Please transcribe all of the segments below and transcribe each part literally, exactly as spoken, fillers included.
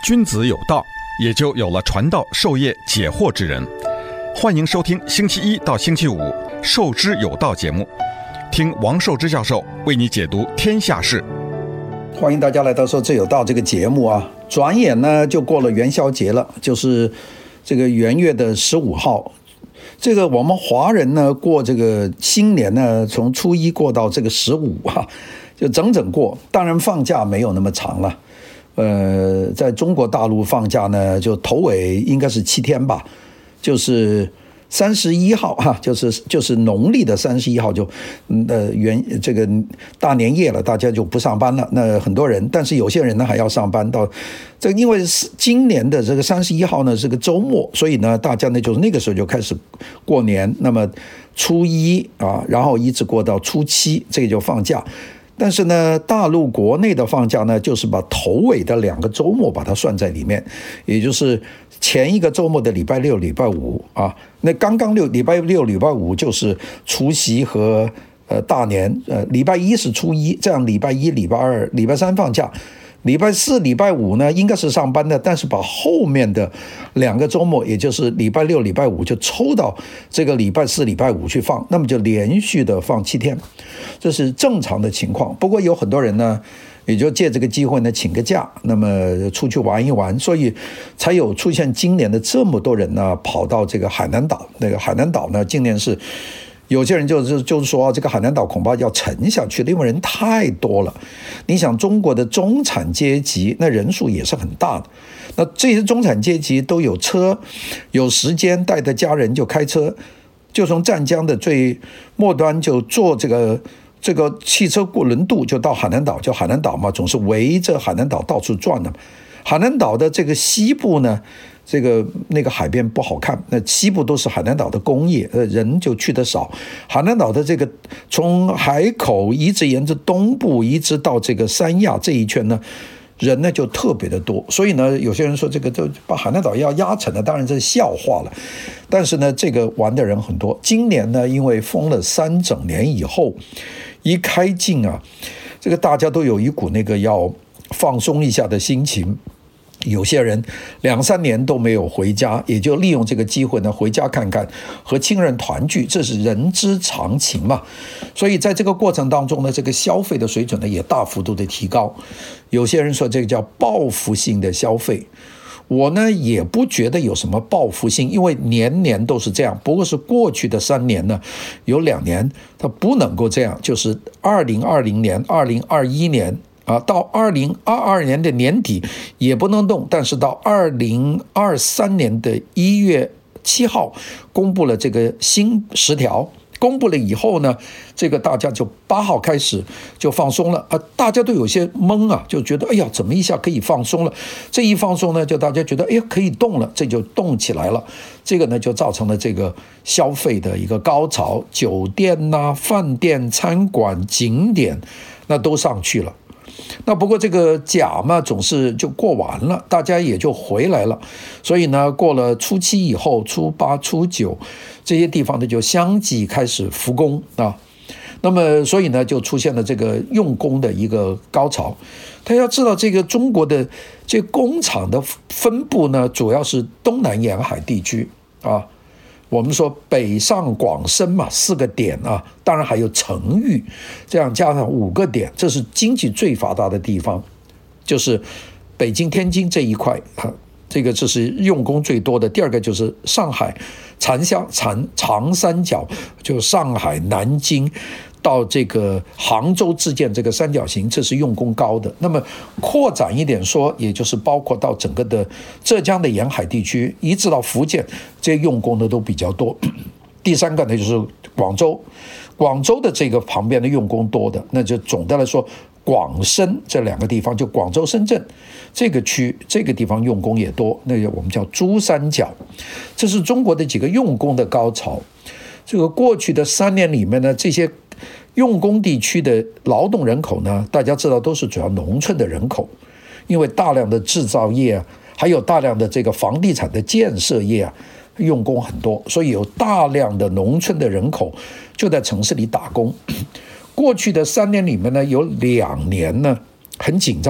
君子有道，也就有了传道授业解惑之人。欢迎收听星期一到星期五《授之有道》节目，听王寿之教授为你解读天下事。 欢迎大家来到《授之有道》这个节目啊！转眼呢就过了元宵节了，就是这个元月的十五号。这个我们华人呢过这个新年呢，从初一过到这个十五啊，就整整过。当然放假没有那么长了。呃，在中国大陆放假呢，就头尾应该是七天吧，就是三十一号哈、啊，就是就是农历的三十一号就，呃元这个大年夜了，大家就不上班了。那很多人，但是有些人呢还要上班到，这因为今年的这个三十一号呢是个周末，所以呢大家呢就是那个时候就开始过年。那么初一啊，然后一直过到初七，这个就放假。但是呢，大陆国内的放假呢，就是把头尾的两个周末把它算在里面，也就是前一个周末的礼拜六、礼拜五啊。那刚刚六礼拜六、礼拜五就是除夕和呃大年，呃礼拜一是初一，这样礼拜一、礼拜二、礼拜三放假。礼拜四、礼拜五呢，应该是上班的，但是把后面的两个周末，也就是礼拜六、礼拜五，就抽到这个礼拜四、礼拜五去放，那么就连续的放七天，这是正常的情况。不过有很多人呢，也就借这个机会呢，请个假，那么出去玩一玩，所以才有出现今年的这么多人呢，跑到这个海南岛。那个海南岛呢，今年是。有些人就是就是说，这个海南岛恐怕要沉下去了，因为人太多了。你想，中国的中产阶级那人数也是很大的，那这些中产阶级都有车，有时间带着家人就开车，就从湛江的最末端就坐这个这个汽车过轮渡就到海南岛，就海南岛嘛，总是围着海南岛到处转的。海南岛的这个西部呢，这个那个海边不好看，那西部都是海南岛的工业，呃，人就去得少。海南岛的这个从海口一直沿着东部一直到这个三亚这一圈呢，人呢就特别的多。所以呢，有些人说这个就把海南岛要压沉了，当然这是笑话了。但是呢，这个玩的人很多。今年呢，因为封了三整年以后，一开境啊，这个大家都有一股那个要放松一下的心情。有些人两三年都没有回家，也就利用这个机会呢回家看看，和亲人团聚，这是人之常情嘛。所以在这个过程当中呢，这个消费的水准呢也大幅度的提高。有些人说这个叫报复性的消费，我呢也不觉得有什么报复性，因为年年都是这样。不过是过去的三年呢，有两年它不能够这样，就是二零二零年、二零二一年。啊，到二零二二年的年底也不能动，但是到二零二三年的一月七号公布了这个新十条，公布了以后呢，这个大家就八号开始就放松了啊，大家都有些懵啊，就觉得哎呀，怎么一下可以放松了？这一放松呢，就大家觉得哎呀可以动了，这就动起来了。这个呢就造成了这个消费的一个高潮，酒店呐、啊、饭店、餐馆、景点那都上去了。那不过这个假嘛，总是就过完了，大家也就回来了。所以呢，过了初七以后，初八、初九这些地方呢，就相继开始复工啊。那么，所以呢，就出现了这个用工的一个高潮。他要知道，这个中国的这工厂的分布呢，主要是东南沿海地区啊。我们说北上广深嘛，四个点啊，当然还有成渝，这样加上五个点，这是经济最发达的地方，就是北京、天津这一块啊，这个这是用工最多的。第二个就是上海、长江、长长三角，就上海、南京到这个杭州之间这个三角形，这是用工高的。那么扩展一点说，也就是包括到整个的浙江的沿海地区，一直到福建，这些用工的都比较多。第三个呢就是广州，广州的这个旁边的用工多的，那就总的来说，广深这两个地方，就广州、深圳这个区这个地方用工也多，那个我们叫珠三角，这是中国的几个用工的高潮。这个过去的三年里面呢，这些用工地区的劳动人口呢，大家知道都是主要农村的人口，因为大量的制造业啊，还有大量的这个房地产的建设业啊，用工很多，所以有大量的农村的人口就在城市里打工。过去的三年里面呢，有两年呢很紧张，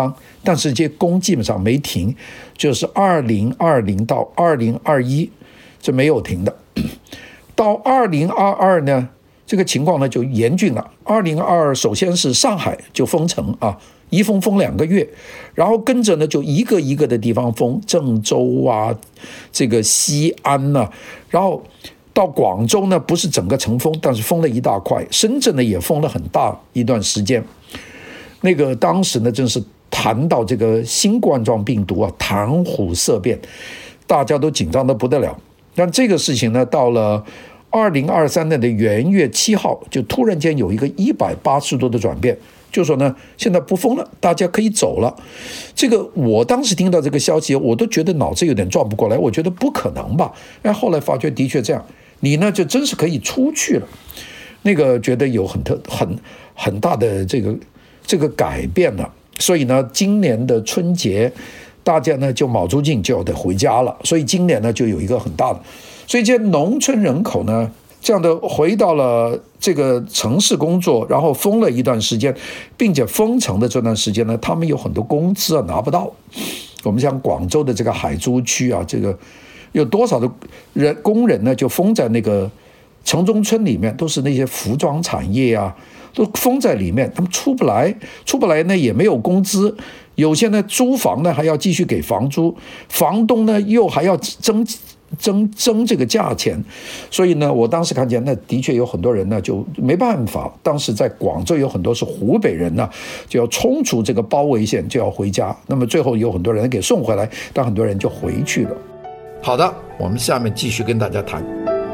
但是这些工基本上没停，就是二零二零到二零二一这没有停的。到二零二二呢，这个情况呢就严峻了。二零二二首先是上海就封城啊，一封封两个月，然后跟着呢就一个一个的地方封，郑州啊，这个西安啊，然后到广州呢不是整个城封，但是封了一大块，深圳呢也封了很大一段时间。那个当时呢真是谈到这个新冠状病毒啊，谈虎色变，大家都紧张得不得了。但这个事情呢，到了二零二三年的元月七号，就突然间有一个一百八十度的转变，就说呢，现在不封了，大家可以走了。这个我当时听到这个消息，我都觉得脑子有点转不过来，我觉得不可能吧？哎，后来发觉的确这样，你呢就真是可以出去了。那个觉得有很特很很大的这个这个改变了，所以呢，今年的春节。大家呢就卯足劲就要得回家了，所以今年呢就有一个很大的，所以这些农村人口呢这样的回到了这个城市工作，然后封了一段时间，并且封城的这段时间呢，他们有很多工资啊拿不到。我们像广州的这个海珠区啊，这个有多少的人工人呢就封在那个城中村里面，都是那些服装产业啊，都封在里面，他们出不来，出不来呢也没有工资。有些呢租房呢还要继续给房租，房东呢又还要增增增这个价钱，所以呢我当时看见那的确有很多人呢就没办法，当时在广州有很多是湖北人呢，就要冲出这个包围线就要回家，那么最后有很多人给送回来，但很多人就回去了。好的，我们下面继续跟大家谈。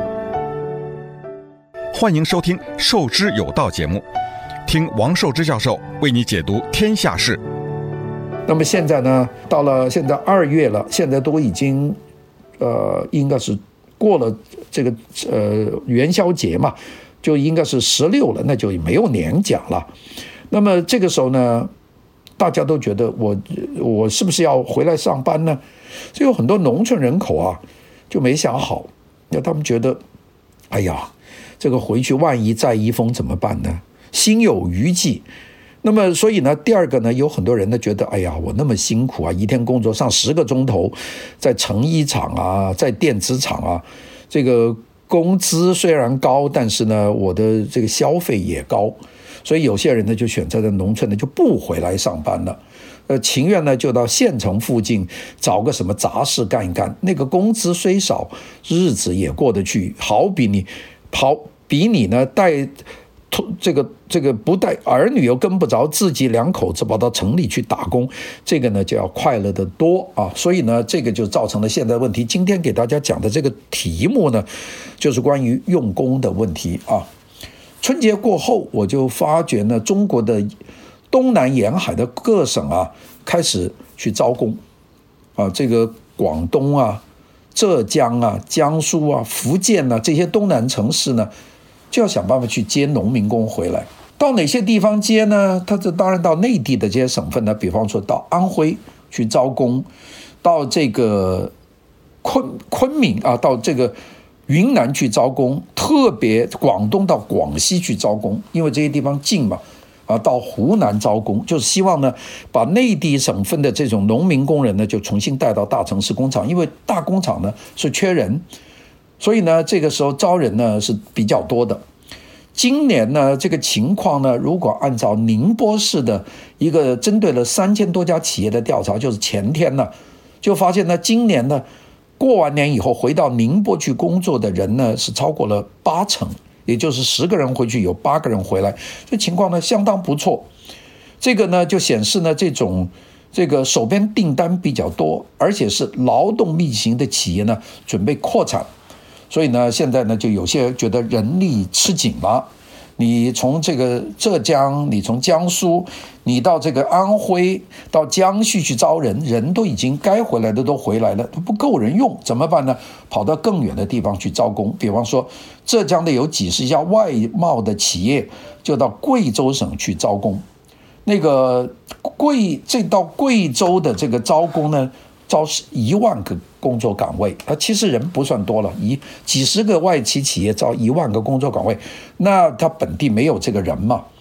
欢迎收听《授之有道》节目，听王寿之教授为你解读天下事。 那么现在呢，到了现在二月了，现在都已经，呃，应该是过了这个呃元宵节嘛，就应该是十六了，那就没有年假了。那么这个时候呢，大家都觉得我我是不是要回来上班呢？所以有很多农村人口啊就没想好，那他们觉得，哎呀，这个回去万一再一封怎么办呢？心有余悸。那么所以呢，第二个呢，有很多人呢觉得，哎呀，我那么辛苦啊，一天工作上十个钟头，在成衣厂啊，在电子厂啊，这个工资虽然高，但是呢，我的这个消费也高，所以有些人呢就选择在农村呢就不回来上班了，呃，情愿呢就到县城附近找个什么杂事干一干，那个工资虽少，日子也过得去，好比你好比你呢带。这个这个不带儿女又跟不着，自己两口子跑到城里去打工，这个呢就要快乐得多啊！所以呢，这个就造成了现在问题。今天给大家讲的这个题目呢，就是关于用工的问题啊。春节过后，我就发觉呢，中国的东南沿海的各省啊，开始去招工啊，这个广东啊、浙江啊、江苏啊、福建啊这些东南城市呢。就要想办法去接农民工回来，到哪些地方接呢？他这当然到内地的这些省份呢，比方说到安徽去招工，到这个昆昆明啊，到这个云南去招工，特别广东到广西去招工，因为这些地方近嘛，啊，到湖南招工，就是希望呢，把内地省份的这种农民工人呢，就重新带到大城市工厂，因为大工厂呢是缺人。所以呢，这个时候招人呢是比较多的。今年呢，这个情况呢，如果按照宁波市的一个针对了三千多家企业的调查，就是前天呢，就发现呢，今年呢，过完年以后回到宁波去工作的人呢，是超过了八成，也就是十个人回去有八个人回来，这情况呢相当不错。这个呢就显示呢，这种这个手边订单比较多，而且是劳动密集型的企业呢，准备扩产。所以呢，现在呢，就有些觉得人力吃紧了。你从这个浙江，你从江苏，你到这个安徽，到江西去招人，人都已经该回来的都回来了，都不够人用，怎么办呢？跑到更远的地方去招工。比方说，浙江的有几十家外贸的企业，就到贵州省去招工。那个贵，这到贵州的这个招工呢？招一万个工作岗位，啊，其实人不算多了，一几十个外企企业招一万个工作岗位，那他本地没有这个人嘛？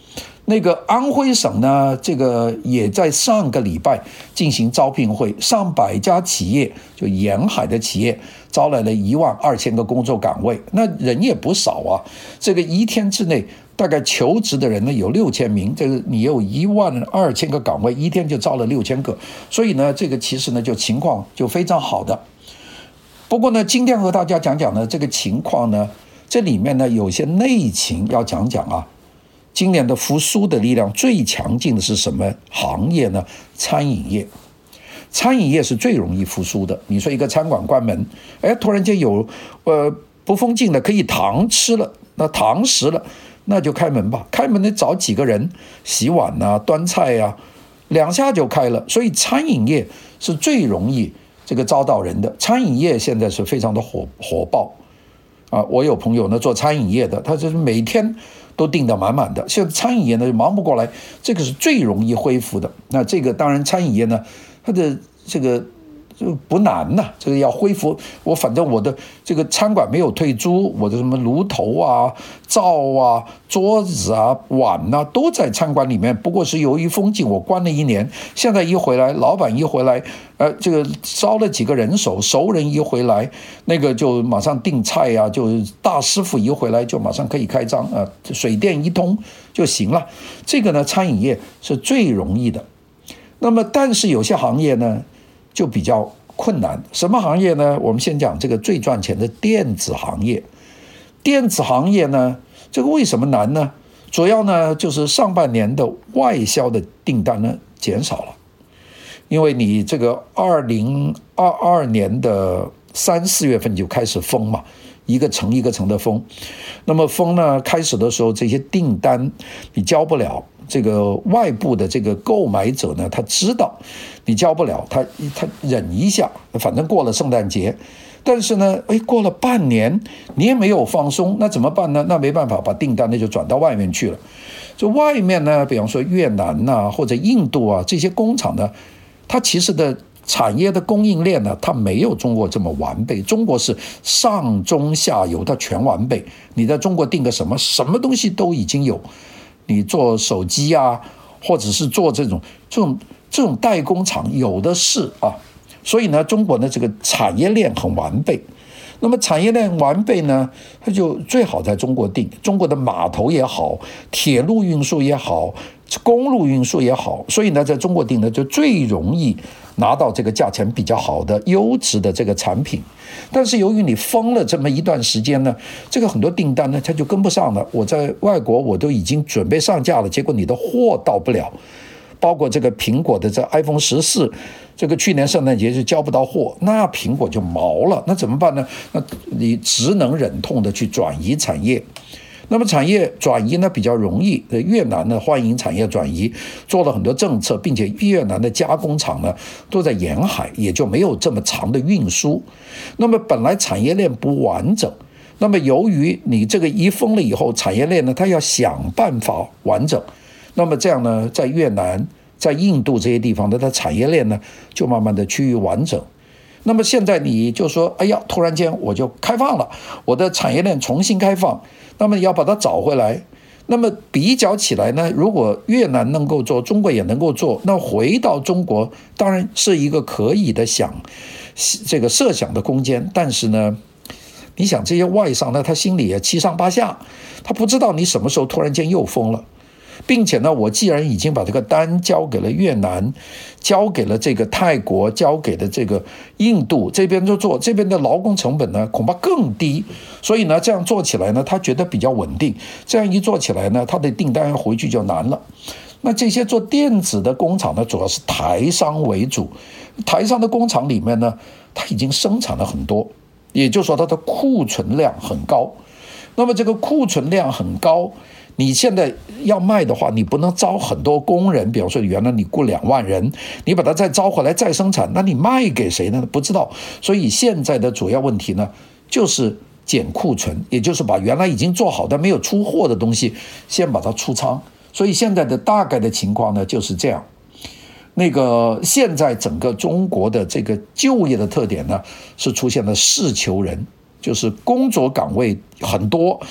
那个安徽省呢，这个也在上个礼拜进行招聘会，上百家企业，就沿海的企业招来了一万二千个工作岗位，那人也不少啊。这个一天之内，大概求职的人呢有六千名，这个你有一万二千个岗位，一天就招了六千个，所以呢，这个其实呢就情况就非常好的。不过呢，今天和大家讲讲呢这个情况呢，这里面呢有些内情要讲讲啊。今年的复苏的力量最强劲的是什么行业呢？餐饮业。餐饮业是最容易复苏的。你说一个餐馆关门，哎，突然间有呃不封禁了，可以堂吃了，那堂食了，那就开门吧。开门得找几个人洗碗啊、端菜啊，两下就开了。所以餐饮业是最容易这个招到人的。餐饮业现在是非常的火火爆啊！我有朋友呢做餐饮业的，他就是每天都订得满满的。现在餐饮业呢忙不过来，这个是最容易恢复的。那这个当然餐饮业呢，它的这个就不难呐、啊，这个要恢复。我反正我的这个餐馆没有退租，我的什么炉头啊、灶啊、桌子啊、碗啊都在餐馆里面。不过是由于封禁，我关了一年。现在一回来，老板一回来，呃，这个招了几个人手，熟人一回来，那个就马上订菜啊，就大师傅一回来就马上可以开张啊，水电一通就行了。这个呢，餐饮业是最容易的。那么，但是有些行业呢，就比较困难。什么行业呢？我们先讲这个最赚钱的电子行业。电子行业呢，这个为什么难呢？主要呢就是上半年的外销的订单呢减少了，因为你这个二零二二年的三四月份就开始封嘛，一个层一个层的封。那么封呢，开始的时候这些订单你交不了。这个外部的这个购买者呢，他知道你交不了，他他忍一下，反正过了圣诞节，但是呢，哎，过了半年你也没有放松，那怎么办呢？那没办法，把订单呢就转到外面去了。这外面呢，比方说越南呐、啊、或者印度啊这些工厂呢，它其实的产业的供应链呢，它没有中国这么完备。中国是上中下游它全完备，你在中国订个什么什么东西都已经有。你做手机啊，或者是做这种这种这种代工厂有的是啊，所以呢，中国的这个产业链很完备。那么产业链完备呢，它就最好在中国订。中国的码头也好，铁路运输也好，公路运输也好，所以呢，在中国订呢就最容易拿到这个价钱比较好的优质的这个产品。但是由于你封了这么一段时间呢，这个很多订单呢它就跟不上了。我在外国我都已经准备上架了，结果你的货到不了。包括这个苹果的这 iPhone 十四，这个去年圣诞节就交不到货，那苹果就毛了，那怎么办呢？那你只能忍痛的去转移产业。那么产业转移呢比较容易，越南呢欢迎产业转移，做了很多政策，并且越南的加工厂呢都在沿海，也就没有这么长的运输。那么本来产业链不完整，那么由于你这个一封了以后，产业链呢它要想办法完整。那么这样呢，在越南、在印度这些地方的它产业链呢，就慢慢的趋于完整。那么现在你就说，哎呀，突然间我就开放了，我的产业链重新开放，那么你要把它找回来。那么比较起来呢，如果越南能够做，中国也能够做，那回到中国当然是一个可以的想这个设想的空间。但是呢，你想这些外商呢，他心里也七上八下，他不知道你什么时候突然间又封了。并且呢，我既然已经把这个单交给了越南，交给了这个泰国，交给了这个印度这边就做，这边的劳工成本呢恐怕更低，所以呢这样做起来呢，他觉得比较稳定。这样一做起来呢，他的订单回去就难了。那这些做电子的工厂呢，主要是台商为主，台商的工厂里面呢，它已经生产了很多，也就是说它的库存量很高。那么这个库存量很高，你现在要卖的话，你不能招很多工人，比方说原来你雇两万人，你把它再招回来再生产，那你卖给谁呢？不知道。所以现在的主要问题呢，就是减库存，也就是把原来已经做好的没有出货的东西先把它出仓。所以现在的大概的情况呢就是这样。那个现在整个中国的这个就业的特点呢，是出现了事求人，就是工作岗位很多，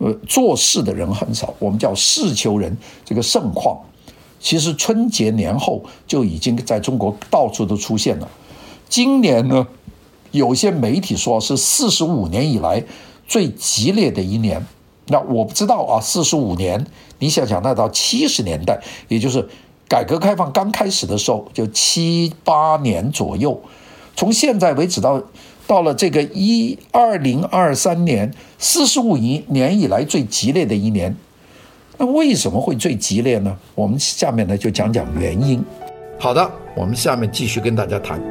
呃，做事的人很少，我们叫事求人这个盛况。其实春节年后就已经在中国到处都出现了。今年呢，有些媒体说是四十五年以来最激烈的一年。那我不知道啊，四十五年，你想想，那到七十年代，也就是改革开放刚开始的时候，就七八年左右，从现在为止到到了这个一二零二三年，四十五年以来最激烈的一年。那为什么会最激烈呢？我们下面呢就讲讲原因。好的，我们下面继续跟大家谈。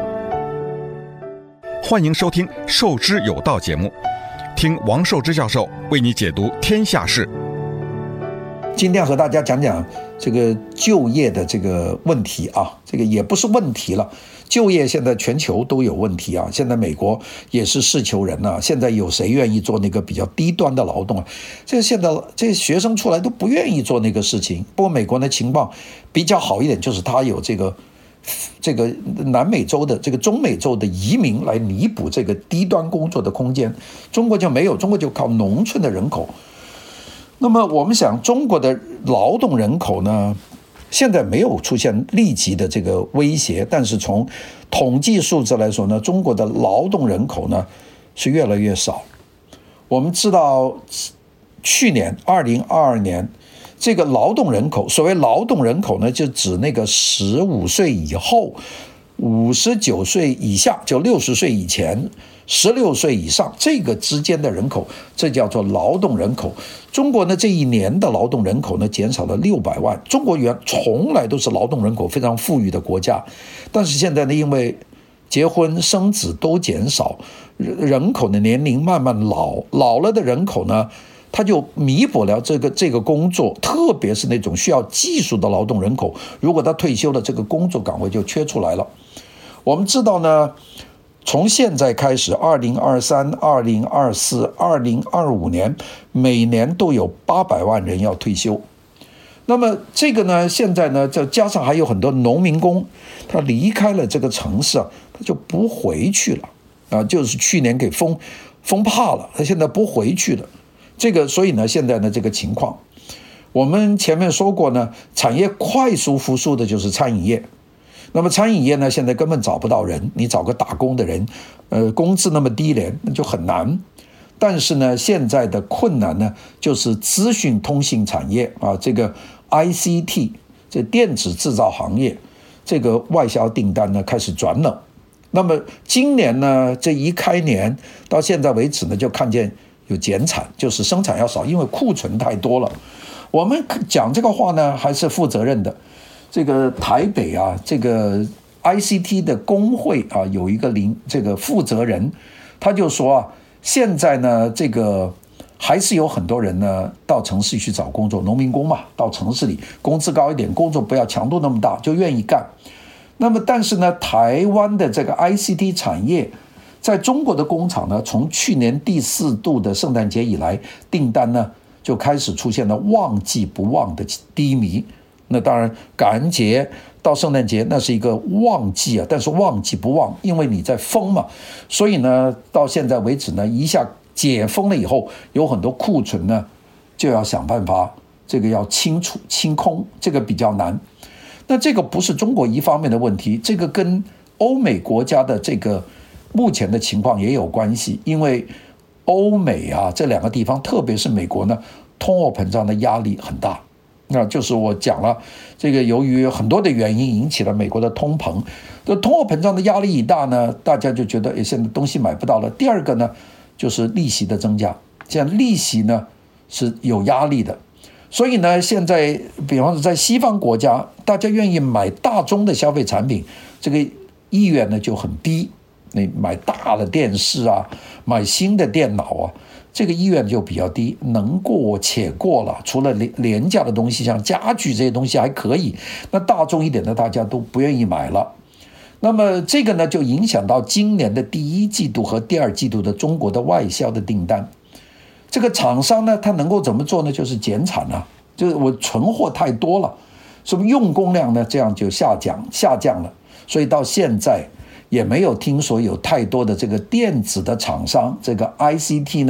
欢迎收听《授之有道》节目，听王寿之教授为你解读天下事。 今天和大家讲讲这个就业的这个问题啊，这个也不是问题了。就业现在全球都有问题啊，现在美国也是事求人啊，现在有谁愿意做那个比较低端的劳动啊？这现在这些学生出来都不愿意做那个事情。不过美国的情况比较好一点，就是它有这个这个南美洲的这个中美洲的移民来弥补这个低端工作的空间，中国就没有，中国就靠农村的人口。那么我们想，中国的劳动人口呢，现在没有出现立即的这个威胁，但是从统计数字来说呢，中国的劳动人口呢是越来越少。我们知道，去年二零二二年，这个劳动人口，所谓劳动人口呢，就指那个十五岁以后、五十九岁以下，就六十岁以前、十六岁以上这个之间的人口，这叫做劳动人口。中国呢这一年的劳动人口呢减少了六百万。中国原从来都是劳动人口非常富裕的国家，但是现在呢，因为结婚生子都减少，人口的年龄慢慢老，老了的人口呢，他就弥补了这个这个工作，特别是那种需要技术的劳动人口，如果他退休了，这个工作岗位就缺出来了。我们知道呢，从现在开始，二零二三、二零二四、二零二五年，每年都有八百万人要退休。那么这个呢，现在呢，再加上还有很多农民工，他离开了这个城市啊，他就不回去了啊，就是去年给封封怕了，他现在不回去了。这个，所以呢，现在呢，这个情况，我们前面说过呢，产业快速复苏的就是餐饮业。那么餐饮业呢，现在根本找不到人，你找个打工的人，呃，工资那么低廉，那就很难。但是呢，现在的困难呢，就是资讯通信产业啊，这个 I C T 这电子制造行业，这个外销订单呢开始转冷。那么今年呢，这一开年到现在为止呢，就看见有减产，就是生产要少，因为库存太多了。我们讲这个话呢，还是负责任的。这个台北啊，这个 I C T 的工会啊，有一个领这个负责人，他就说啊，现在呢，这个还是有很多人呢到城市去找工作，农民工嘛，到城市里工资高一点，工作不要强度那么大，就愿意干。那么但是呢，台湾的这个 I C T 产业，在中国的工厂呢，从去年第四度的圣诞节以来，订单呢就开始出现了旺季不旺的低迷。那当然，感恩节到圣诞节那是一个旺季啊，但是旺季不旺，因为你在封嘛，所以呢，到现在为止呢，一下解封了以后，有很多库存呢，就要想办法这个要清除清空，这个比较难。那这个不是中国一方面的问题，这个跟欧美国家的这个目前的情况也有关系，因为欧美啊这两个地方，特别是美国呢，通货膨胀的压力很大。那就是我讲了，这个由于很多的原因引起了美国的通膨，这通货膨胀的压力一大呢，大家就觉得诶，现在东西买不到了。第二个呢，就是利息的增加，现在利息呢是有压力的，所以呢，现在比方说在西方国家，大家愿意买大宗的消费产品，这个意愿呢就很低。你买大的电视啊，买新的电脑啊，这个意愿就比较低，能过且过了。除了廉价的东西，像家具这些东西还可以，那大众一点的大家都不愿意买了。那么这个呢，就影响到今年的第一季度和第二季度的中国的外销的订单。这个厂商呢，他能够怎么做呢？就是减产啊，就是我存货太多了，什么用工量呢，这样就下降下降了。所以到现在也没有听说有太多的这个电子的厂商，这个 I C T 呢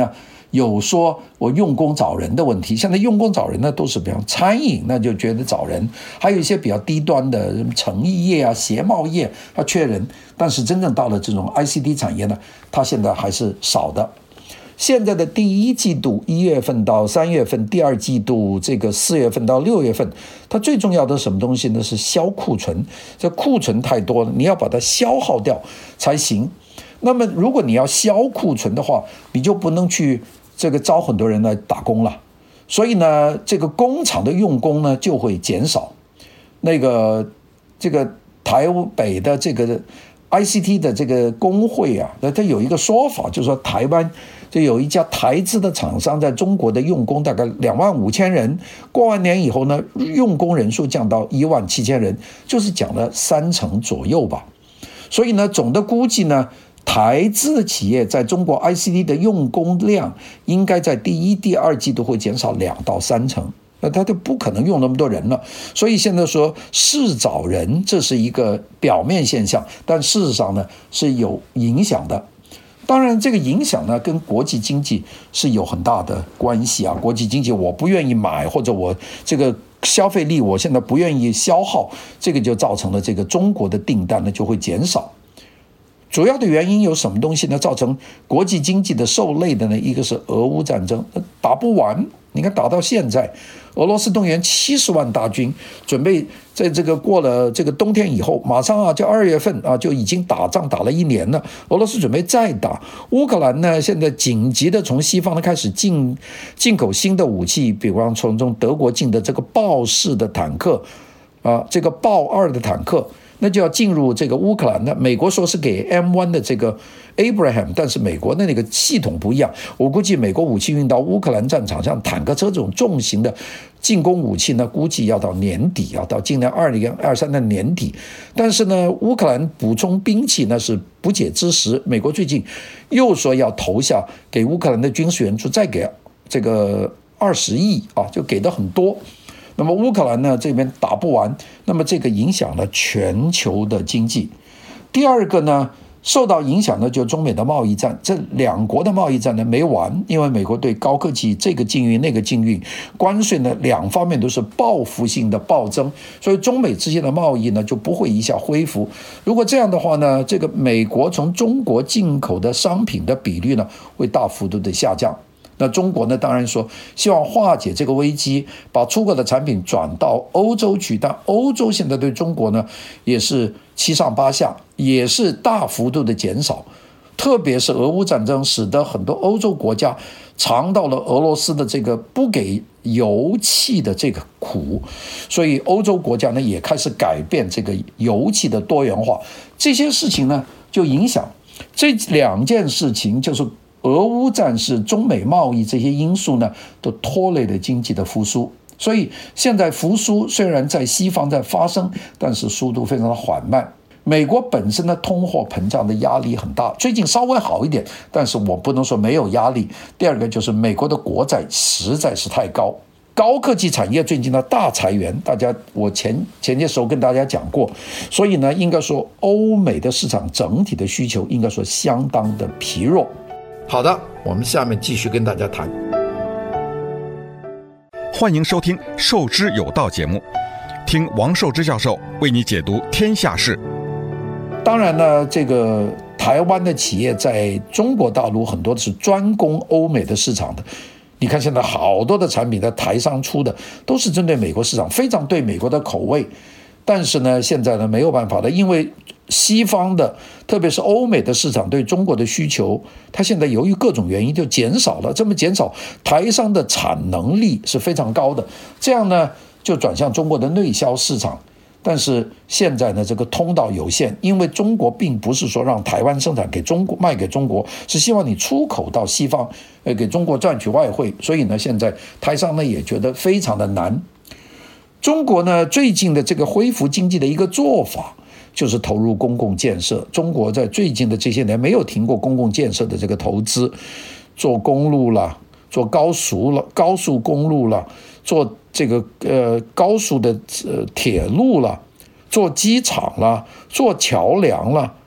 有说我用工找人的问题，现在用工找人呢都是比方餐饮，那就觉得找人，还有一些比较低端的成衣业啊、鞋帽业，它缺人，但是真正到了这种 I C T 产业呢，它现在还是少的。现在的第一季度一月份到三月份，第二季度这个四月份到六月份，它最重要的什么东西呢？是销库存，这库存太多了，你要把它消耗掉才行。那么如果你要销库存的话，你就不能去这个招很多人来打工了，所以呢，这个工厂的用工呢就会减少。那个这个台北的这个 I C T 的这个工会啊，那它有一个说法，就是说台湾就有一家台资的厂商在中国的用工大概两万五千人，过完年以后呢，用工人数降到一万七千人，就是讲了三成左右吧。所以呢，总的估计呢，台资的企业在中国 I C T 的用工量应该在第一、第二季度会减少两到三成，那他就不可能用那么多人了。所以现在说是找人，这是一个表面现象，但事实上呢是有影响的。当然，这个影响呢跟国际经济是有很大的关系啊。国际经济我不愿意买，或者我这个消费力我现在不愿意消耗，这个就造成了这个中国的订单呢就会减少。主要的原因有什么东西呢？造成国际经济的受累的呢？一个是俄乌战争打不完，你看打到现在，俄罗斯动员七十万大军，准备在这个过了这个冬天以后，马上啊就二月份啊就已经打仗打了一年了。俄罗斯准备再打。乌克兰呢现在紧急的从西方呢开始进进口新的武器，比方从从德国进的这个豹式的坦克啊，这个豹二的坦克。那就要进入这个乌克兰的，美国说是给 M 一 的这个 Abraham， 但是美国的那个系统不一样，我估计美国武器运到乌克兰战场，像坦克车这种重型的进攻武器呢，估计要到年底，要到今年二零二三的年底。但是呢，乌克兰补充兵器那是不解之时，美国最近又说要投下给乌克兰的军事援助，再给这个二十亿啊，就给的很多。那么乌克兰呢这边打不完，那么这个影响了全球的经济。第二个呢，受到影响的就是中美的贸易战，这两国的贸易战呢没完，因为美国对高科技这个禁运那个禁运，关税呢两方面都是报复性的暴增，所以中美之间的贸易呢就不会一下恢复。如果这样的话呢，这个美国从中国进口的商品的比率呢会大幅度的下降。那中国呢，当然说希望化解这个危机，把出口的产品转到欧洲去，但欧洲现在对中国呢也是七上八下，也是大幅度的减少。特别是俄乌战争，使得很多欧洲国家尝到了俄罗斯的这个不给油气的这个苦，所以欧洲国家呢也开始改变这个油气的多元化。这些事情呢就影响这两件事情，就是俄乌战事、中美贸易这些因素呢，都拖累了经济的复苏。所以现在复苏虽然在西方在发生，但是速度非常的缓慢。美国本身的通货膨胀的压力很大，最近稍微好一点，但是我不能说没有压力。第二个就是美国的国债实在是太高，高科技产业最近的大裁员，大家我前前些时候跟大家讲过，所以呢，应该说欧美的市场整体的需求应该说相当的疲弱。好的，我们下面继续跟大家谈。 欢迎收听《授之有道》节目，听王寿之教授为你解读天下事。 当然呢，这个台湾的企业在中国大陆很多的是专攻欧美的市场的。你看现在好多的产品在台商出的都是针对美国市场，非常对美国的口味。但是呢，现在呢没有办法的，因为西方的特别是欧美的市场对中国的需求，它现在由于各种原因就减少了，这么减少，台商的产能力是非常高的，这样呢就转向中国的内销市场。但是现在呢，这个通道有限，因为中国并不是说让台湾生产给中国卖给中国，是希望你出口到西方，呃，给中国赚取外汇。所以呢，现在台商呢也觉得非常的难。中国呢最近的这个恢复经济的一个做法，就是投入公共建设。中国在最近的这些年没有停过公共建设的这个投资，做公路了，做高速了，高速公路了，做这个呃高速的呃铁路了，做机场了，做桥梁了。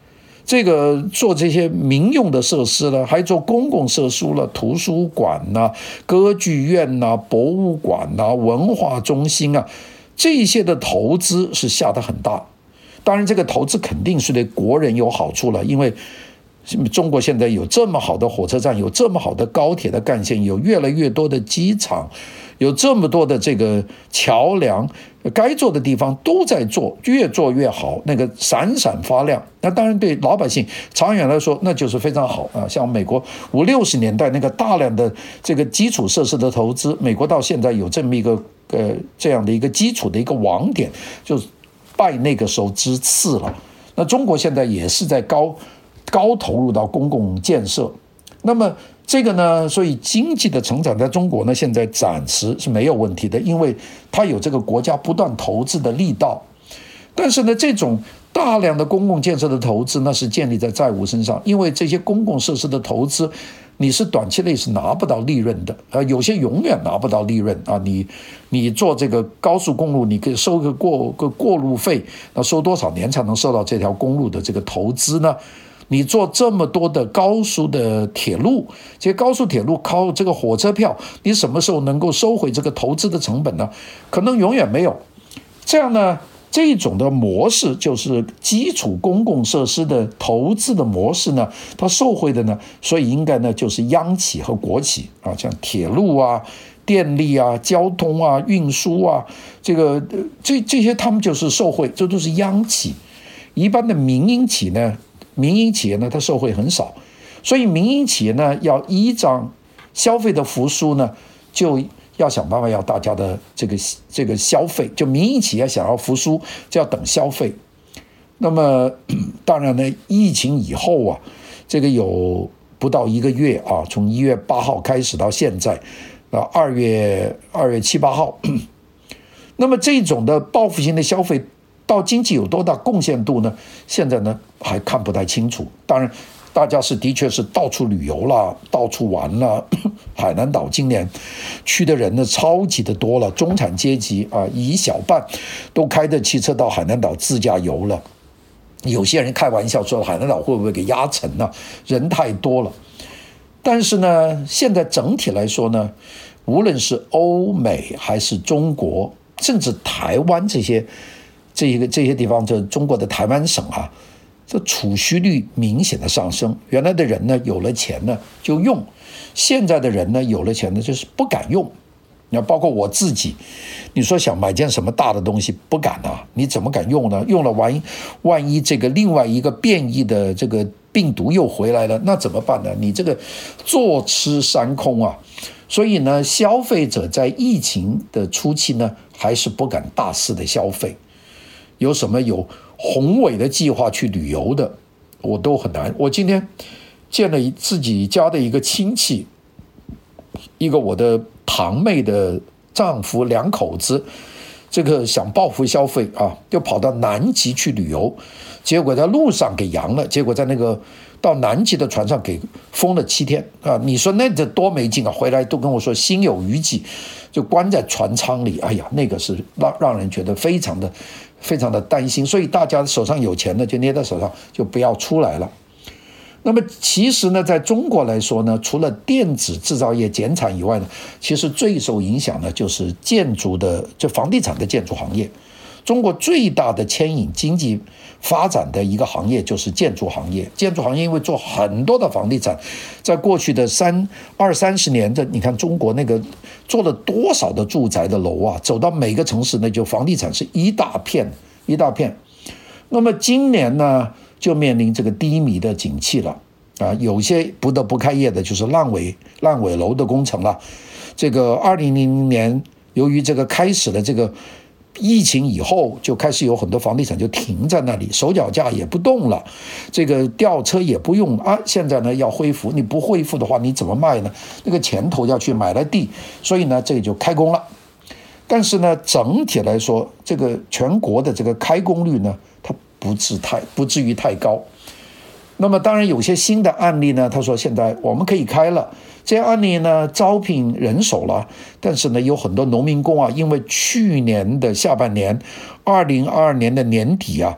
这个做这些民用的设施了，还做公共设施了，图书馆呐、啊、歌剧院呐、啊、博物馆呐、啊、文化中心啊，这些的投资是下得很大。当然，这个投资肯定是对国人有好处了，因为中国现在有这么好的火车站，有这么好的高铁的干线，有越来越多的机场，有这么多的这个桥梁，该做的地方都在做，越做越好，那个闪闪发亮。那当然对老百姓长远来说，那就是非常好啊。像美国五六十年代那个大量的这个基础设施的投资，美国到现在有这么一个呃这样的一个基础的一个网点，就是拜那个时候之赐了。那中国现在也是在高高投入到公共建设，那么这个呢，所以经济的成长在中国呢，现在暂时是没有问题的，因为它有这个国家不断投资的力道。但是呢，这种大量的公共建设的投资呢，是建立在债务身上，因为这些公共设施的投资，你是短期内是拿不到利润的，呃，有些永远拿不到利润啊。你你做这个高速公路，你可以收个过个过路费，那收多少年才能收到这条公路的这个投资呢？你做这么多的高速的铁路，这些高速铁路靠这个火车票，你什么时候能够收回这个投资的成本呢？可能永远没有。这样呢，这种的模式就是基础公共设施的投资的模式呢，它受惠的呢，所以应该呢就是央企和国企啊，像铁路啊、电力啊、交通啊、运输啊，这个这这些他们就是受惠，这都是央企。一般的民营企呢？民营企业呢，它受惠很少，所以民营企业呢，要依仗消费的复苏呢，就要想办法要大家的这个这个消费，就民营企业想要复苏，就要等消费。那么当然呢，疫情以后啊，这个有不到一个月啊，从一月八号开始到现在，啊，二月二月七八号，那么这种的报复性的消费，到经济有多大贡献度呢？现在呢还看不太清楚。当然，大家是的确是到处旅游啦，到处玩啦。海南岛今年去的人呢超级的多了，中产阶级啊以小半都开着汽车到海南岛自驾游了。有些人开玩笑说海南岛会不会给压沉呢、啊？人太多了。但是呢，现在整体来说呢，无论是欧美还是中国，甚至台湾这些。这一个这些地方，这中国的台湾省啊，这储蓄率明显的上升。原来的人呢，有了钱呢就用，现在的人呢，有了钱呢就是不敢用。那包括我自己，你说想买件什么大的东西，不敢啊，你怎么敢用呢？用了万一万一这个另外一个变异的这个病毒又回来了，那怎么办呢？你这个坐吃山空啊。所以呢，消费者在疫情的初期呢，还是不敢大肆的消费。有什么有宏伟的计划去旅游的，我都很难。我今天见了自己家的一个亲戚，一个我的堂妹的丈夫，两口子，这个想报复消费啊，就跑到南极去旅游，结果在路上给阳了，结果在那个到南极的船上给封了七天啊！你说那这多没劲啊！回来都跟我说心有余悸，就关在船舱里。哎呀，那个是让让人觉得非常的。非常的担心，所以大家手上有钱的就捏在手上，就不要出来了。那么其实呢，在中国来说呢，除了电子制造业减产以外呢，其实最受影响的就是建筑的，就房地产的建筑行业。中国最大的牵引经济发展的一个行业就是建筑行业。建筑行业因为做很多的房地产，在过去的三二三十年的，你看中国那个做了多少的住宅的楼啊，走到每个城市呢，就房地产是一大片一大片。那么今年呢，就面临这个低迷的景气了啊，有些不得不开业的就是烂尾烂尾楼的工程了。这个二零零零年，由于这个开始的这个。疫情以后就开始有很多房地产就停在那里，手脚架也不动了，这个吊车也不用啊。现在呢要恢复，你不恢复的话你怎么卖呢？那个钱投要去买来地，所以呢这就开工了。但是呢整体来说，这个全国的这个开工率呢，它不至太不至于太高。那么当然有些新的案例呢，他说现在我们可以开了，这些案例呢招聘人手了，但是呢有很多农民工啊，因为去年的下半年二零二二年的年底啊，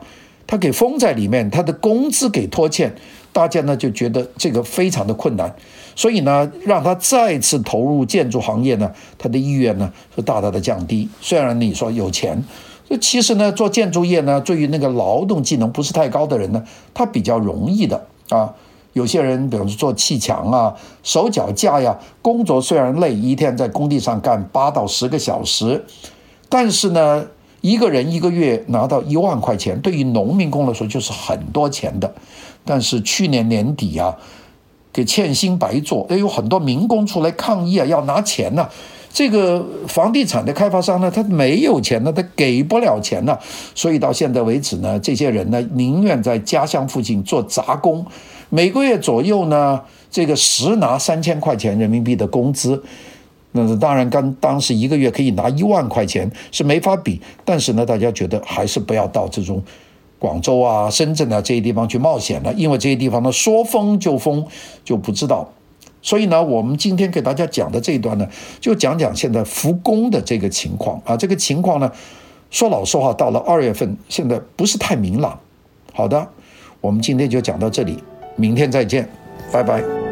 他给封在里面，他的工资给拖欠，大家呢就觉得这个非常的困难，所以呢，让他再次投入建筑行业呢，他的意愿呢是大大的降低。虽然你说有钱，其实呢，做建筑业呢，对于那个劳动技能不是太高的人呢，他比较容易的啊。有些人，比如说做砌墙啊、手脚架呀，工作虽然累，一天在工地上干八到十个小时，但是呢，一个人一个月拿到一万块钱，对于农民工来说就是很多钱的。但是去年年底啊，给欠薪白做，有很多民工出来抗议啊，要拿钱呢、啊。这个房地产的开发商呢，他没有钱呢，他给不了钱呢，所以到现在为止呢，这些人呢，宁愿在家乡附近做杂工，每个月左右呢，这个实拿三千块钱人民币的工资。那当然，跟当时一个月可以拿一万块钱是没法比，但是呢，大家觉得还是不要到这种广州啊、深圳啊这些地方去冒险了，因为这些地方呢，说封就封，就不知道。所以呢，我们今天给大家讲的这一段呢，就讲讲现在复工的这个情况啊。这个情况呢，说老实话，到了二月份，现在不是太明朗。好的，我们今天就讲到这里，明天再见，拜拜。